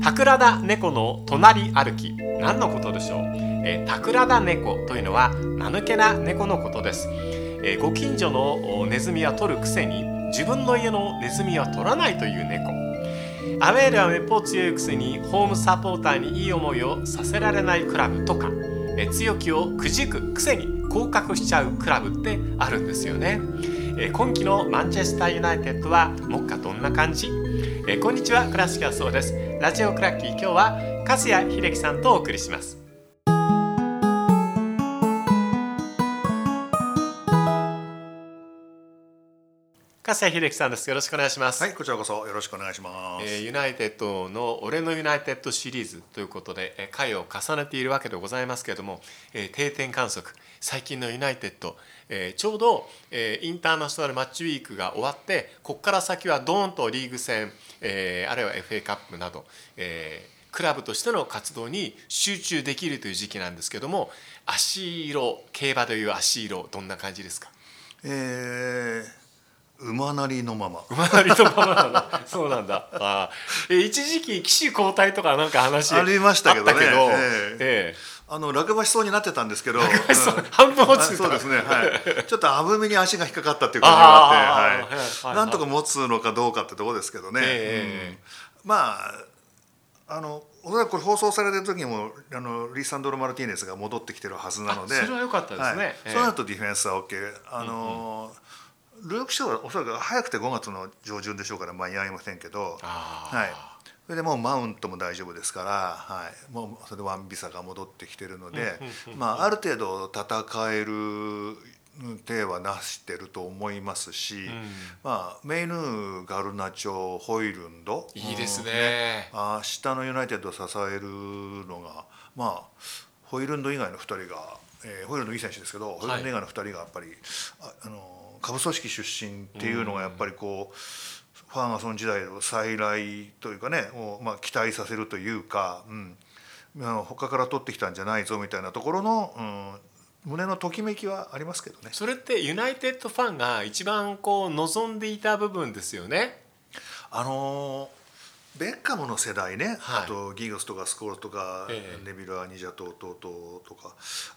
桜田猫の隣歩き、何のことでしょう。桜田猫というのは間抜けな猫のことです。ご近所のネズミは取るくせに自分の家のネズミは取らないという猫。アウェーではめっぽう強いくせにホームサポーターにいい思いをさせられないクラブとか、強気をくじくくせに降格しちゃうクラブってあるんですよね。今季のマンチェスターユナイテッドは目下どんな感じ。こんにちは、倉敷はそうです。ラジオクラッキー、今日は粕谷秀樹さんとお送りします。粕谷秀樹さんです。よろしくお願いします。 はい、こちらこそよろしくお願いします。 ユナイテッドの俺のユナイテッドシリーズということで、回を重ねているわけでございますけれども、定点観測、最近のユナイテッド、ちょうど、インターナショナルマッチウィークが終わって、ここから先はドーンとリーグ戦、あるいは FA カップなど、クラブとしての活動に集中できるという時期なんですけども、足色、競馬でいう足色、どんな感じですか？ 馬なりのまま。 馬なりのままなんだ。そうなんだ。一時期騎手交代とかなんか話ありましたけどね。落馬しそうになってたんですけど、 半分落ちてた。 そうですね。はい。ちょっと危めに足が引っかかったっていう感じがあって、なんとか持つのかどうかってとこですけどね。まあおそらくこれ放送されてる時にもリサンドロ・マルティネスが戻ってきてるはずなので、 それは良かったですね。 そうなるとディフェンスは OK。ルーク・ショーはおそらく早くて5月の上旬でしょうから間に合いませんけど、それでもうマウントも大丈夫ですから、もうそれでワンビサが戻ってきてるので、ある程度戦える手はなしてると思いますし、メイヌー、ガルナチョ、ホイルンド、 いいですね。 明日のユナイテッドを支えるのが、ホイルンド以外の2人が、ホイルンドいい選手ですけど、ホイルンド以外の2人がやっぱり下部組織出身っていうのがやっぱりこうファーガソン時代の再来というかね、期待させるというか、他から取ってきたんじゃないぞみたいなところの、胸のときめきはありますけどね。 それってユナイテッドファンが一番こう望んでいた部分ですよね。 ベッカムの世代ね、あとギグスとかスコールとか、ネビル・アニジャと弟とか、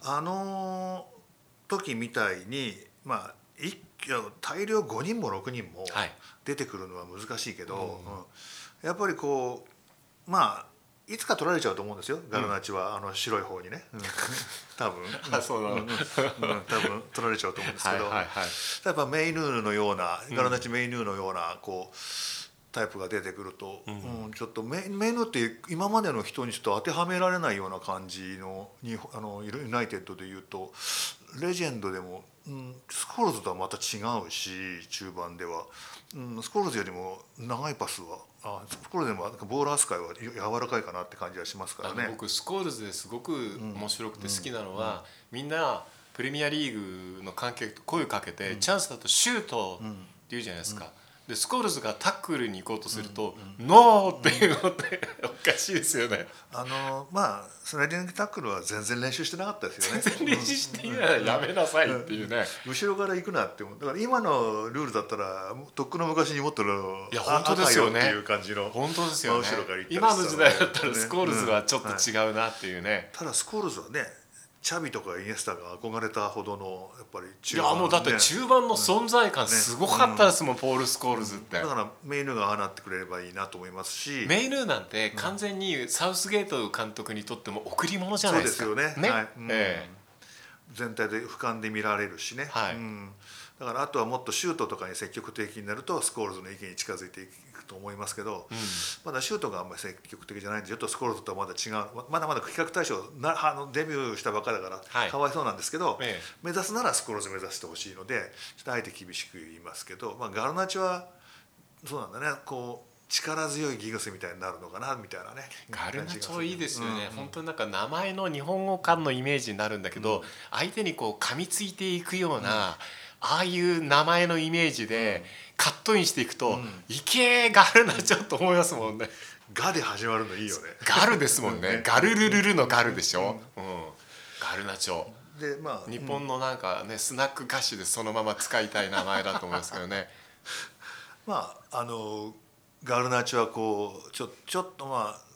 時みたいに大量5人も6人も出てくるのは難しいけど、やっぱりこういつか取られちゃうと思うんですよ、ガルナチは白い方にね、多分多分取られちゃうと思うんですけど、やっぱメイヌーのようなガルナチメイヌーのようなこうタイプが出てくると、ちょっとメイヌーって今までの人にちょっと当てはめられないような感じのユナイテッドでいうとレジェンドでも、スコールズとはまた違うし、中盤では、スコールズよりも長いパスはスコールズでもボール扱いは柔らかいかなって感じはしますからね。 僕スコールズですごく面白くて好きなのは、みんなプレミアリーグの関係と声をかけて、チャンスだとシュートって言うじゃないですか。でスコールズがタックルに行こうとすると、ノーっていうのっておかしいですよね。 スライディングタックルは全然練習してなかったですよね。 全然練習していないらやめなさいっていうね。 後ろから行くなって思う。だから今のルールだったらとっくの昔にもっと本当ですよねっていう感じの、 本当ですよね。 後ろから行ったり今の時代だったらスコールズはちょっと違うなっていうね。 ただスコールズはね、チャビとかイニエスタが憧れたほどのやっぱり中盤、もうだって中盤の存在感すごかったですもん、ポール・スコールズって。 だからメイヌーがなってくれればいいなと思いますし、 メイヌーなんて完全にサウスゲート監督にとっても贈り物じゃないですか。 そうですよね。全体で俯瞰で見られるしね。だからあとはもっとシュートとかに積極的になるとスコールズの意見に近づいていくと思いますけど、まだシュートがあんまり積極的じゃないんで、ちょっとスコールズとはまだ違う、まだまだ比較対象デビューしたばっかりだからかわいそうなんですけど、目指すならスコールズ目指してほしいので、ちょっとあえて厳しく言いますけど、ガルナチはそうなんだね、こう力強いギグスみたいになるのかなみたいなね。 ガルナチョいいですよね。本当になんか名前の日本語感のイメージになるんだけど、相手にこう噛みついていくような、ああいう名前のイメージでカットインしていくと、いけーガルナチョと思いますもんね。 ガで始まるのいいよね。 ガルですもんね。ガルルルルのガルでしょ。ガルナチョで、日本のなんかね、スナック菓子でそのまま使いたい名前だと思いますけどね。 ガルナチはこうちょっと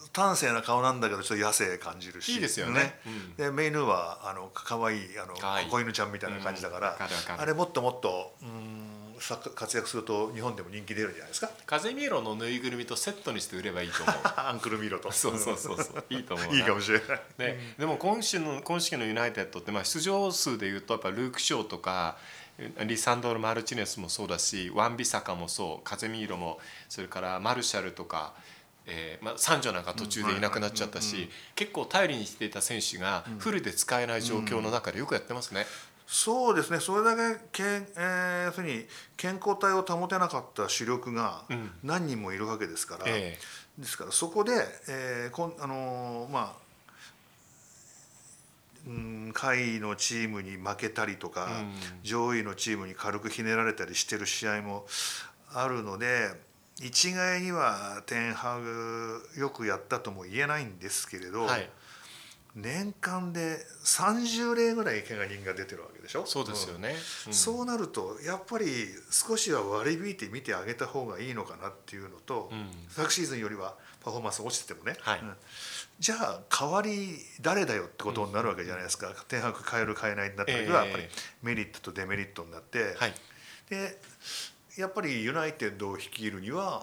端正な顔なんだけどちょっと野生感じるしいいですよね。 でメイヌはかわいい子犬ちゃんみたいな感じだから、あれもっともっと活躍すると日本でも人気出るんじゃないですか。 風見ろのぬいぐるみとセットにして売ればいいと思う。 アンクルミロと。 そういいと思うな。 いいかもしれない、 ね、でも今季のユナイテッドって、出場数でいうとやっぱルーク・ショーとかリサンドロ・マルチネスもそうだし、ワンビサカもそう、風見ろも、それからマルシャルとか、サンジョなんか途中でいなくなっちゃったし、結構頼りにしていた選手がフルで使えない状況の中でよくやってますね。 そうですね、それだけ要するに健康体を保てなかった主力が何人もいるわけですから、ですからそこで、下位のチームに負けたりとか、上位のチームに軽くひねられたりしてる試合もあるので、一概にはテンハグよくやったとも言えないんですけれど、年間で30例ぐらい怪我人が出てるわけでしょ。 そうですよね、 そうなるとやっぱり少しは割り引いて見てあげた方がいいのかなっていうのと、昨シーズンよりはパフォーマンス落ちててもね、じゃあ代わり誰だよってことになるわけじゃないですか。テンハグ変える変えないになった時はやっぱりメリットとデメリットになって、でやっぱりユナイテッドを率いるには、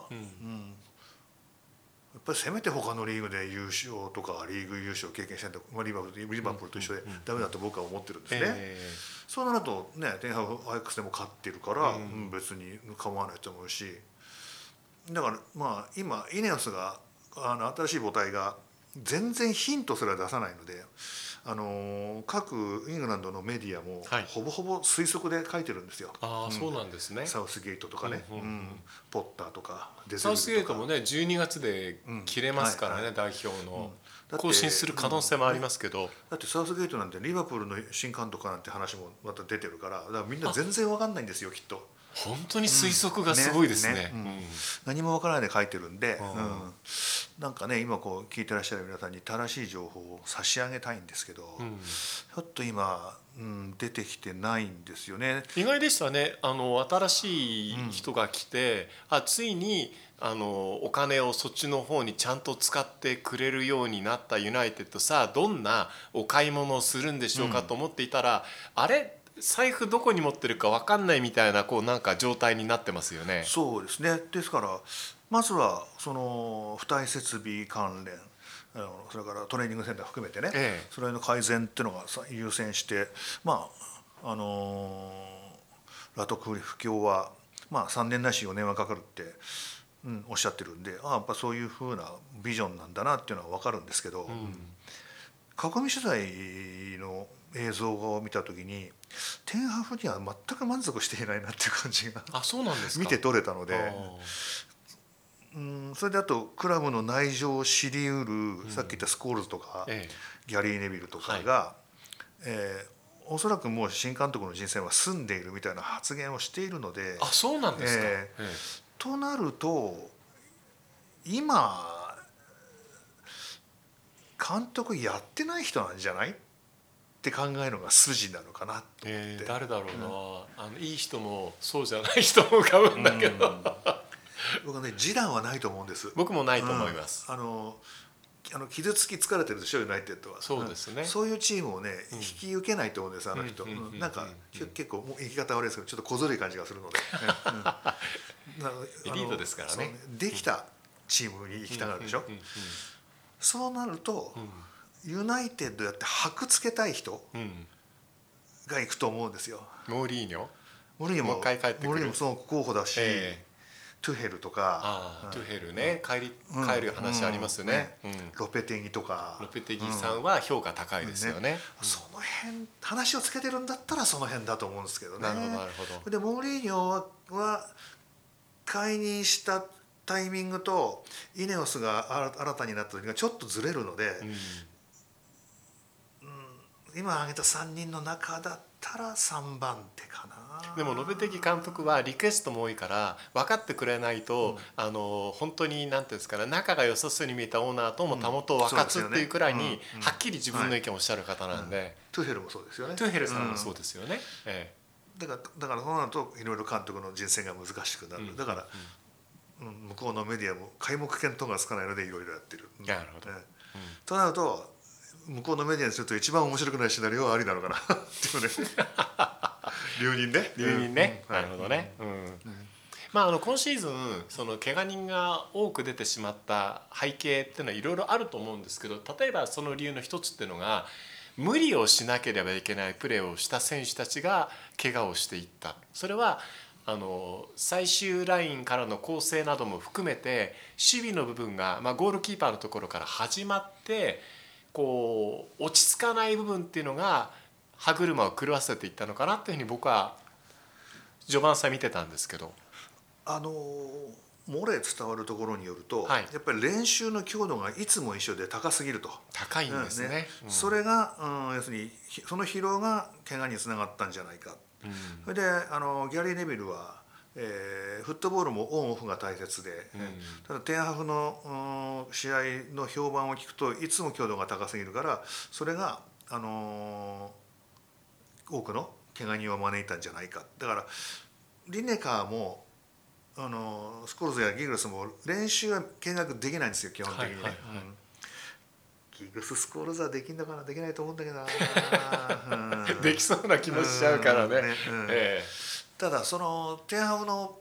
やっぱりせめて他のリーグで優勝とかリーグ優勝を経験してリバプールと一緒でダメだと僕は思ってるんですね。そうなるとね、テンハグアヤックスでも勝ってるから、別に構わないと思うし、だから今イネオスが新しい母体が全然ヒントすら出さないので、各イングランドのメディアもほぼほぼ推測で書いてるんですよ。 そうなんですね。 サウスゲートとかね、ポッターとかデゼルとか。 サウスゲートもね12月で切れますからね、代表の更新する可能性もありますけど、 だってサウスゲートなんてリバプールの新監督なんて話もまた出てるから、だからみんな全然わかんないんですよきっと。 本当に推測がすごいですね。 何もわからないで書いてるんで、なんかね今こう聞いてらっしゃる皆さんに正しい情報を差し上げたいんですけど、ちょっと今、出てきてないんですよね。 意外でしたね。新しい人が来て、ついにお金をそっちの方にちゃんと使ってくれるようになったユナイテッド、さあどんなお買い物をするんでしょうかと思っていたら、あれ財布どこに持ってるか分かんないみたいななんか状態になってますよね。 そうですね。ですからまずはその付帯設備関連、それからトレーニングセンター含めてね、それの改善っていうのが優先して、ラトクリフ卿は3年ないし4年はかかるって、おっしゃってるんで、やっぱそういうふうなビジョンなんだなっていうのは分かるんですけど、囲み取材の映像を見た時にテンハグには全く満足していないなっていう感じが見て取れたので、それであとクラブの内情を知りうる、さっき言ったスコールズとか、ギャリー・ネビルとかが、おそらくもう新監督の人生は済んでいるみたいな発言をしているので、 そうなんですか。 となると今監督やってない人なんじゃないって考えるのが筋なのかなと思って。 誰だろうな、いい人もそうじゃない人も浮かぶんだけど、 僕はね示談はないと思うんです。 僕もないと思います。 傷つき疲れてるでしょユナイテッドは。 そうですね。 そういうチームをね引き受けないと思うんです、あの人。なんか結構言い方悪いですけどちょっと小ずるい感じがするので。 エリートですからね。 できたチームに行きたがるでしょ。そうなるとユナイテッドやって箔つけたい人が行くと思うんですよ。 モーリーニョもう一回帰ってくる。 モーリーニョもその候補だし、トゥヘルとか、 トゥヘルね、帰る話ありますよね。 ロペテギとか。 ロペテギさんは評価高いですよね。 その辺話をつけてるんだったらその辺だと思うんですけどね。 なるほどなるほど。 でモーリーニョは解任したタイミングとイネオスが新たになった時がちょっとずれるので、今挙げた3人の中だったら3番手かな。 でもロペテギ監督はリクエストも多いから分かってくれないと、本当に何ていうんですかね、仲が良さそうに見えたオーナーともたもとを分かつっていうくらいにはっきり自分の意見をおっしゃる方なんで。 トゥヘルもそうですよね。 トゥヘルさんもそうですよね。 だからそうなるといろいろ監督の人選が難しくなる。だから向こうのメディアも皆目見当がつかないのでいろいろやってる。 なるほど、 となると向こうのメディアにすると一番面白くないシナリオはありなのかなっていうね留任ね、 なるほどね、今シーズンその怪我人が多く出てしまった背景っていうのはいろいろあると思うんですけど、例えばその理由の一つっていうのが無理をしなければいけないプレーをした選手たちが怪我をしていった。それは最終ラインからの構成なども含めて守備の部分が、ゴールキーパーのところから始まってこう落ち着かない部分っていうのが歯車を狂わせていったのかなっていうふうに僕は序盤戦見てたんですけど、 漏れ伝わるところによると、やっぱり練習の強度がいつも一緒で高すぎると。 高いんですね。 それが、要するにその疲労が怪我につながったんじゃないか。それでギャリー・ネビルは、フットボールもオンオフが大切で、ただテンハグの試合の評判を聞くといつも強度が高すぎるから、それが、多くの怪我人を招いたんじゃないか。だからリネカーもスコルズやギグスも練習は見学できないんですよ基本的にね。ギグススコルズはできんのかな、できないと思うんだけどなできそうな気もしちゃうからね。 ただそのテンハグの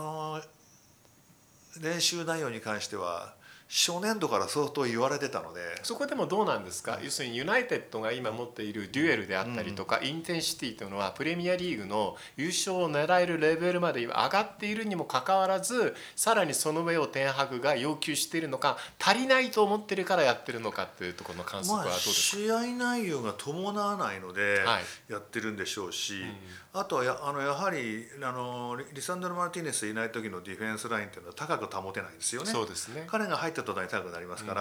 練習内容に関しては初年度から相当言われてたので、 そこでもどうなんですか。要するにユナイテッドが今持っているデュエルであったりとか、インテンシティというのはプレミアリーグの優勝を狙えるレベルまで上がっているにもかかわらず、さらにその上をテンハグが要求しているのか、足りないと思ってるからやってるのかっていうところの観測はどうですか。 試合内容が伴わないのでやってるんでしょうし、あとはやはりリサンドロ・マルティネスいない時のディフェンスラインっていうのは高く保てないですよね。 そうですね。 彼が入った途端に高くなりますから、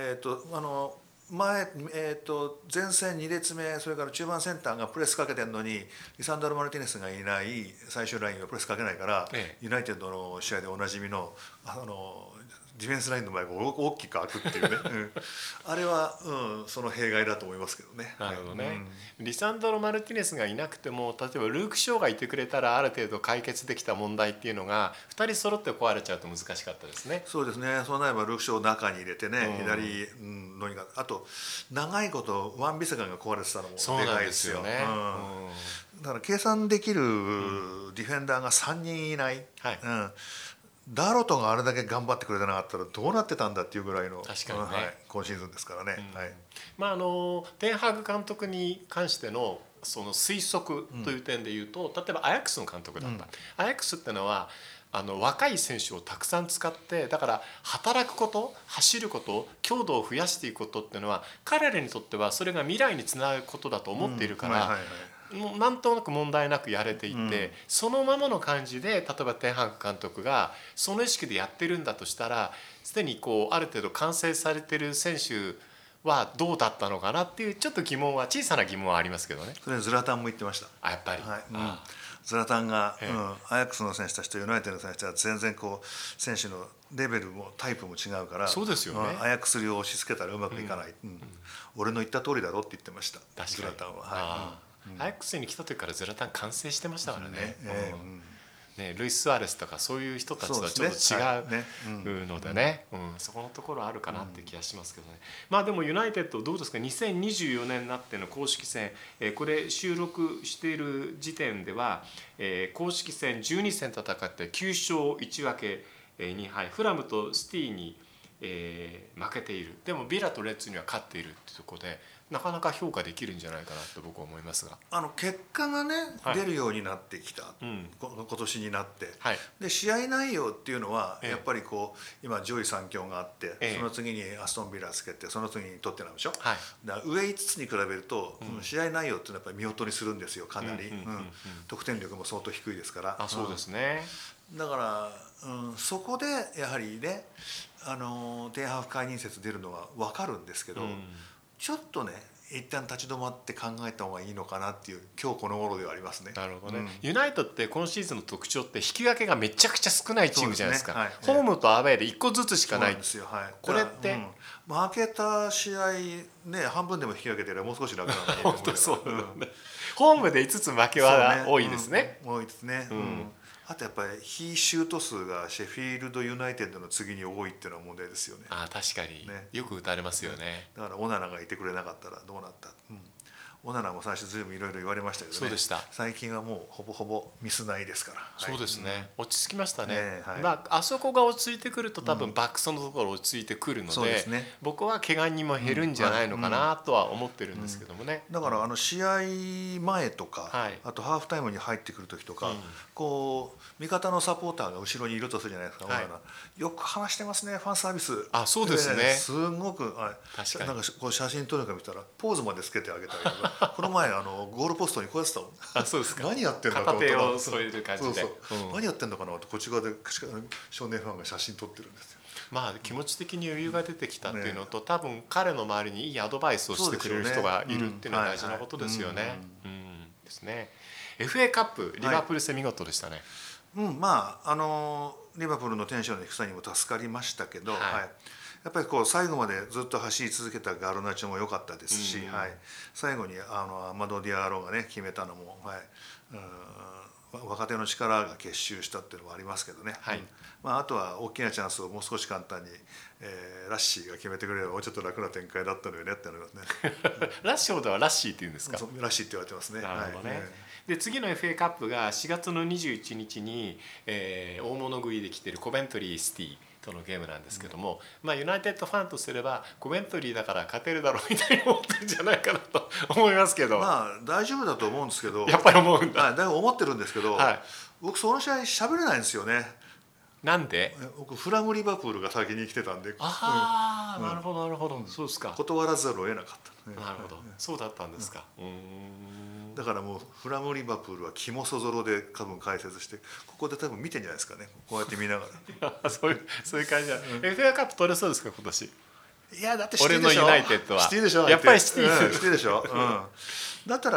前線2列目、それから中盤センターがプレスかけてるのにリサンドロ・マルティネスがいない最終ラインはプレスかけないから、ユナイテッドの試合でおなじみのディフェンスラインの前が大きく開くっていうねあれは、その弊害だと思いますけどね。 なるほどね。リサンドロ・マルティネスがいなくても、例えばルーク・ショーがいてくれたらある程度解決できた問題っていうのが2人揃って壊れちゃうと難しかったですね。 そうですね。そうなればルーク・ショーを中に入れてね、左のにあと長いことワンビサガンが壊れてたのもでかいですよね。だから計算できるディフェンダーが3人いない。ダロトがあれだけ頑張ってくれてなかったらどうなってたんだっていうぐらいの、 確かにね、 今シーズンですからね。 テンハグ監督に関してのその推測という点でいうと、例えばアヤックスの監督だった、アヤックスっていうのは若い選手をたくさん使って、だから働くこと、走ること、強度を増やしていくことっていうのは彼らにとってはそれが未来につながることだと思っているから、なんとなく問題なくやれていて、そのままの感じで例えばテンハグ監督がその意識でやってるんだとしたら、すでにある程度完成されてる選手はどうだったのかなっていうちょっと小さな疑問はありますけどね。 それズラタンも言ってました。 やっぱり、 ズラタンが、アヤックスの選手たちとユナイテッドの選手たちは全然選手のレベルもタイプも違うから、 そうですよね。 アヤックス流を押し付けたらうまくいかない、俺の言った通りだろって言ってました。ズラタンは。 アヤックスに来た時からズラタン完成してましたからね。ルイス・スアレスとかそういう人たちとはちょっと違うのでね、そこのところあるかなって気がしますけどね。でもユナイテッドどうですか。2024年になっての公式戦、これ収録している時点では、公式戦12戦戦って9勝1分け2敗、フラムとシティに負けている。でもビラとレッズには勝っているってところで、なかなか評価できるんじゃないかなと僕は思いますが、 結果がね、出るようになってきた、今年になって、で試合内容っていうのはやっぱり今上位3強があって、その次にアストンビラつけて、その次にトッテナムでしょ、だから上5つに比べると、試合内容っていうのはやっぱり見劣りするんですよ、かなり。得点力も相当低いですから。 そうですね。 だから、そこでやはりね、テンハグ解任説出るのは分かるんですけど、ちょっとね一旦立ち止まって考えた方がいいのかなっていう今日この頃ではありますね。 なるほどね。ユナイトって今シーズンの特徴って引き分けがめちゃくちゃ少ないチームじゃないですか。ホームとアウェーで1個ずつしかないんですよ。これって負けた試合ね、半分でも引き分けてればもう少し楽なんだと思う。 本当そうだね。ホームで5つ負けは多いですね。 多いですね。 あとやっぱり非シュート数がシェフィールドユナイテッドの次に多いっていうのは問題ですよね。 確かに、ね、よく打たれますよね。 だからオナナがいてくれなかったらどうなった、オナナも最初ずいぶんいろいろ言われましたけどね。 そうでした。 最近はもうほぼほぼミスないですから。 そうですね、落ち着きましたね。あそこが落ち着いてくると多分バックスのところ落ち着いてくるので、僕は怪我人も減るんじゃないのかなとは思ってるんですけどもね。 だから試合前とか、あとハーフタイムに入ってくる時とか、こう味方のサポーターが後ろにいるとするじゃないですか。よく話してますね、ファンサービス。 そうですね。 すごく、 確かに。 なんかこう写真撮るか見たらポーズまでつけてあげたりとか、この前ゴールポストにこうやってたもん。 そうですか。 何やってんだ片手を添える感じで。 何やってんのかなとこっち側で少年ファンが写真撮ってるんですよ。 気持ち的に余裕が出てきたっていうのと、多分彼の周りにいいアドバイスをしてくれる人がいるっていうのは大事なことですよね。ですね。FA カップリバプール戦見事でしたね。 リバプールのテンションの低さにも助かりましたけど、やっぱりこう最後までずっと走り続けたガルナチョも良かったですし、最後にアマド・ディアロがね決めたのも、若手の力が結集したっていうのもありますけどね。あとは大きなチャンスをもう少し簡単に、ラッシーが決めてくれればもうちょっと楽な展開だったのよねって思いますね。 ラッシュほどはラッシーって言うんですか。 ラッシーって言われてますね。 なるほどね。で次の FA カップが4月の21日に、大物食いで来てるコベントリーシティとのゲームなんですけども、ユナイテッドファンとすればコベントリーだから勝てるだろうみたいに思ってるんじゃないかなと思いますけど、 大丈夫だと思うんですけど、 やっぱり思うんだ。 だいぶ思ってるんですけど、僕その試合喋れないんですよね。 なんで？ 僕フラムリバプールが先に来てたんで。 なるほどなるほど、そうですか。 断らざるを得なかった。 なるほど、そうだったんですか。 だからもうフラムリバプールは肝そぞろで多分解説して、ここで多分見てんじゃないですかね。こうやって見ながら。そういう感じだ。FA カップ取れそうですか今年？ いやだってシティでしょ。 俺のユナイテッドは。 シティでしょ。 やっぱりシティでしょ。だったら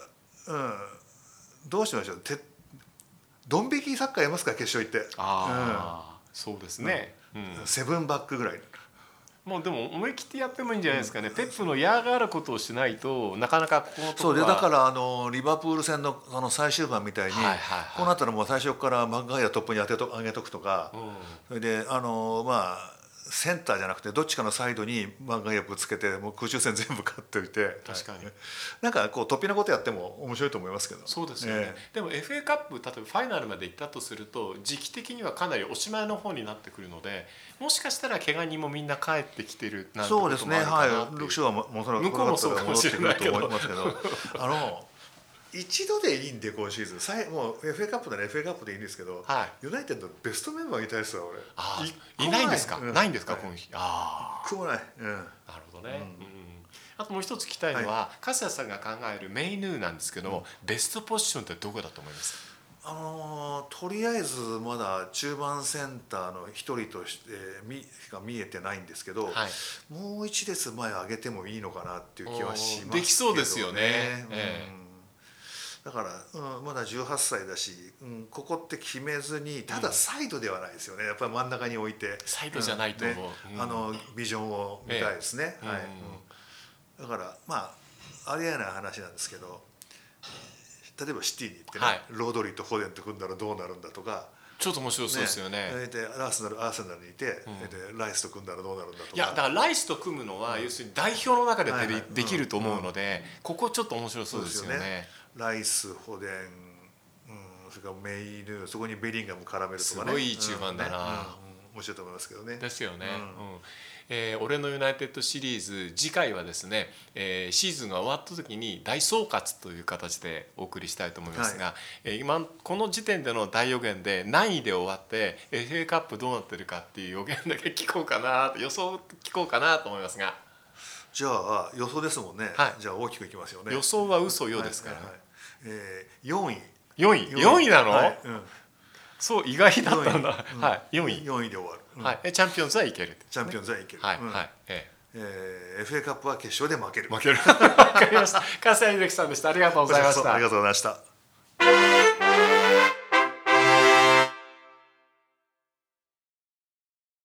どうしましょう。ドン引きサッカーやりますか決勝行って。 そうですね。 セブンバックぐらい。 もうでも思い切ってやってもいいんじゃないですかね。ペップの嫌がることをしないとなかなかこのところは。 そうでだからリバプール戦の最終盤みたいに、こうなったらもう最初からマグワイアトップに上げとくとか、それでセンターじゃなくてどっちかのサイドにマグワイアぶつけてもう空中戦全部勝っておいて、 確かになんかこう突飛なことやっても面白いと思いますけど。 そうですよね。でも FA カップ例えばファイナルまで行ったとすると時期的にはかなりおしまいの方になってくるので、もしかしたら怪我人もみんな帰ってきてるなんてこともあるかなっていう。そうですね。 ルクショーはもそら向こうもそうかもしれないけど、 一度でいいんで今シーズンもう FA カップなら FA カップでいいんですけど、ユナイテッドベストメンバーに対しては俺いないんですか？ないんですか今季？ 一個もない。なるほどね。あともう一つ聞きたいのは粕谷さんが考えるメイヌーなんですけども、ベストポジションってどこだと思いますか？ とりあえずまだ中盤センターの一人としてしか見えてないんでけど、もう一列前上げてもいいのかなっていう気はしますけどね。 できそうですよね。 だから、まだ18歳だし、ここって決めずにただサイドではないですよね。やっぱり真ん中に置いてサイドじゃないと思う、 ビジョンを見たいですね。だからありえない話なんですけど、例えばシティに行ってね、ロードリーとフォデンと組んだらどうなるんだとか、 ちょっと面白そうですよね。 でアーセナルにいて、でライスと組んだらどうなるんだとか。 いやだからライスと組むのは要するに代表の中でできると思うので、ここちょっと面白そうですよね。 ライス、フォデン、それからメイヌ、そこにベリンガム絡めるとかね。すごいいい中盤だな。 面白いと思いますけどね。 ですよね。俺のユナイテッドシリーズ次回はですね、シーズンが終わった時に大総括という形でお送りしたいと思いますが、今この時点での大予言で何位で終わって FA カップどうなってるかっていう予言だけ聞こうかな、予想聞こうかなと思いますが。 じゃあ予想ですもんね。じゃあ大きくいきますよね。 予想は嘘よですから。 4位。 4位なの？そう意外だったんだ。4位で終わる。 チャンピオンズはいける。 チャンピオンズはいける。FA カップは決勝で負ける。 わかりました。粕谷英樹さんでした。ありがとうございました。 ありがとうございました。